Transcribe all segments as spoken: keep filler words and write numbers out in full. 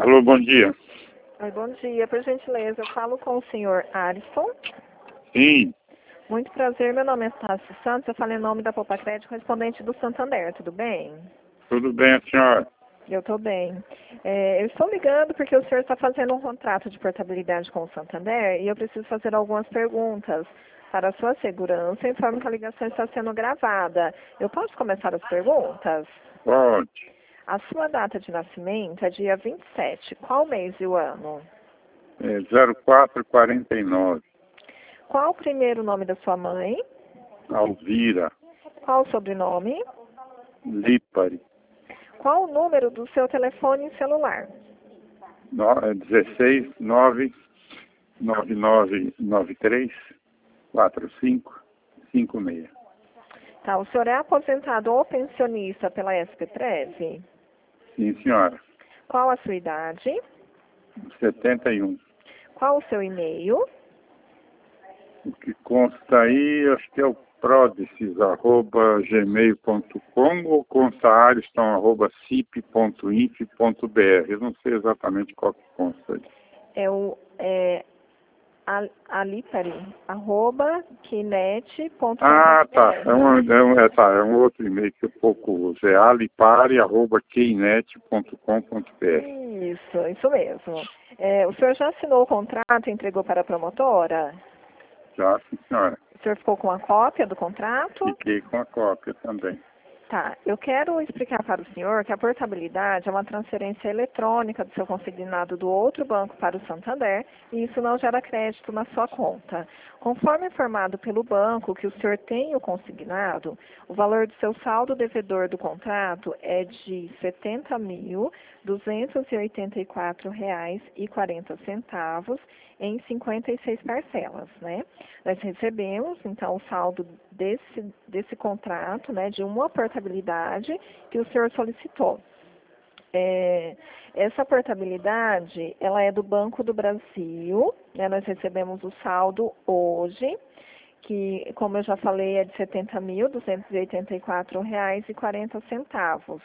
Alô, bom dia. Oi, bom dia. Por gentileza, eu falo com o senhor Arisson. Sim, Muito prazer, meu nome é Tássio Santos, eu falo em nome da Poupa Crédito, correspondente do Santander, tudo bem? tudo bem, a senhora? Eu estou bem. É, eu estou ligando porque o senhor está fazendo um contrato de portabilidade com o Santander e eu preciso fazer algumas perguntas para a sua segurança, informo que a ligação está sendo gravada. Eu posso começar as perguntas? Pode. A sua data de nascimento é dia vinte e sete. Qual mês e o ano? É zero quatro quarenta e nove. Qual o primeiro nome da sua mãe? Alvira, Qual o sobrenome? Lipari. Qual o número do seu telefone celular? No, é dezesseis nove nove nove nove três quatro cinco cinco seis. Tá, o senhor é aposentado ou pensionista pela S P Treze? Sim, senhora. Qual a sua idade? setenta e um. Qual o seu e-mail? O que consta aí, acho que é o prodecis arroba gmail ponto com ou consta ariston arroba cip ponto inf ponto br. Eu não sei exatamente qual que consta aí. É o é, alipari, arroba kinet ponto com Ah, ponto tá. É um, br. é um, é, tá. É um outro e-mail que eu pouco uso. É alipare arroba keynet ponto com ponto br. Isso, isso mesmo. É, o senhor já assinou o contrato e entregou para a promotora? Já, sim, senhora. O senhor ficou com a cópia do contrato? Fiquei com a cópia também. Tá, eu quero explicar para o senhor que a portabilidade é uma transferência eletrônica do seu consignado do outro banco para o Santander e isso não gera crédito na sua conta. Conforme informado pelo banco que o senhor tem o consignado, o valor do seu saldo devedor do contrato é de setenta mil duzentos e oitenta e quatro reais e quarenta centavos em cinquenta e seis parcelas, né? Nós recebemos, então, o saldo desse, desse contrato, né, de uma portabilidade que o senhor solicitou. É, essa portabilidade, ela é do Banco do Brasil, né, nós recebemos o saldo hoje, que, como eu já falei, é de setenta mil duzentos e oitenta e quatro reais e quarenta centavos,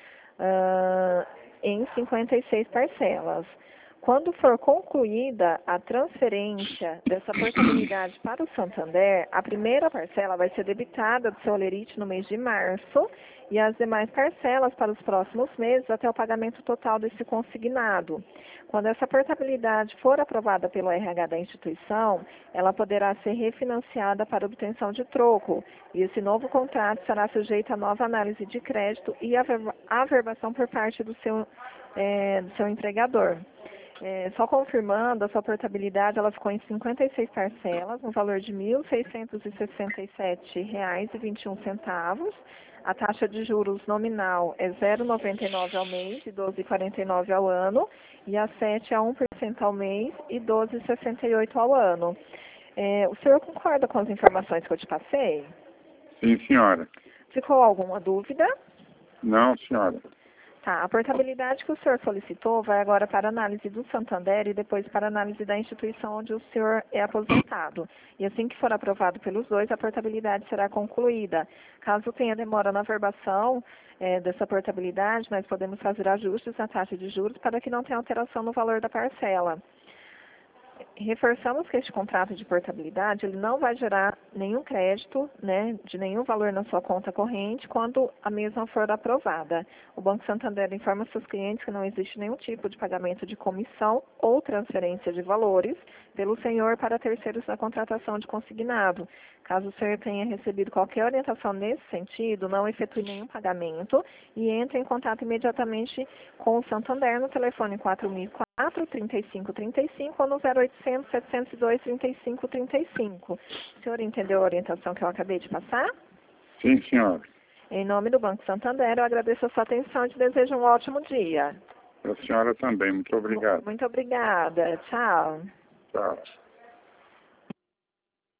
uh, em cinquenta e seis parcelas. Quando for concluída a transferência dessa portabilidade para o Santander, a primeira parcela vai ser debitada do seu Olerite no mês de março e as demais parcelas para os próximos meses até o pagamento total desse consignado. Quando essa portabilidade for aprovada pelo R H da instituição, ela poderá ser refinanciada para obtenção de troco e esse novo contrato será sujeito a nova análise de crédito e averbação por parte do seu, é, do seu empregador. É, só confirmando, a sua portabilidade ela ficou em cinquenta e seis parcelas, no valor de mil seiscentos e sessenta e sete reais e vinte e um centavos. A taxa de juros nominal é zero vírgula noventa e nove ao mês e doze vírgula quarenta e nove ao ano, e a sete a um por cento ao mês e doze vírgula sessenta e oito ao ano. É, o senhor concorda com as informações que eu te passei? Sim, senhora. Ficou alguma dúvida? Não, senhora. Tá, a portabilidade que o senhor solicitou vai agora para análise do Santander e depois para análise da instituição onde o senhor é aposentado. E assim que for aprovado pelos dois, a portabilidade será concluída. Caso tenha demora na averbação é, dessa portabilidade, nós podemos fazer ajustes na taxa de juros para que não tenha alteração no valor da parcela. Reforçamos que este contrato de portabilidade ele não vai gerar nenhum crédito, né, de nenhum valor na sua conta corrente quando a mesma for aprovada. O Banco Santander informa seus clientes que não existe nenhum tipo de pagamento de comissão ou transferência de valores pelo senhor para terceiros na contratação de consignado. Caso o senhor tenha recebido qualquer orientação nesse sentido, não efetue nenhum pagamento e entre em contato imediatamente com o Santander no telefone quatro mil e quatro, trinta e cinco trinta e cinco ou no zero oitocentos, setecentos e dois, trinta e cinco trinta e cinco. O senhor entendeu a orientação que eu acabei de passar? Sim, senhora. Em nome do Banco Santander, eu agradeço a sua atenção e te desejo um ótimo dia. Para a senhora também. Muito obrigado. Muito obrigada. Tchau. Tchau.